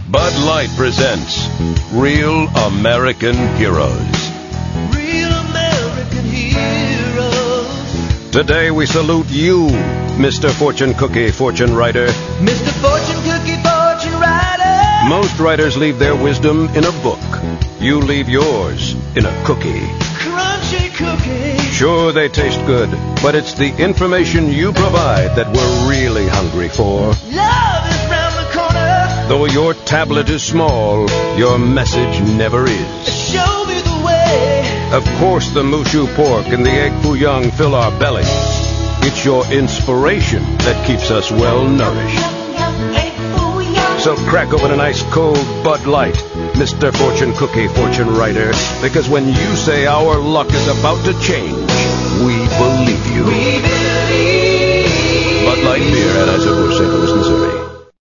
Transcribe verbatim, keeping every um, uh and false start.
Bud Light presents Real American Heroes. Real American heroes. Today we salute you, Mister Fortune Cookie, Fortune Writer. Mister Fortune Cookie, Fortune Writer. Most writers leave their wisdom in a book. You leave yours in a cookie. Crunchy cookie. Sure, they taste good, but it's the information you provide that we're really hungry for. Love is round the corner. Though your tablet is small, your message never is. Show me the way. Of course, the Mushu pork and the egg foo young fill our bellies. It's your inspiration that keeps us well nourished. So crack open a nice cold Bud Light, Mister Fortune Cookie, Fortune Writer, because when you say our luck is about to change, we believe you. We believe. Bud Light Beer, Anheuser-Busch, Saint Louis, Missouri.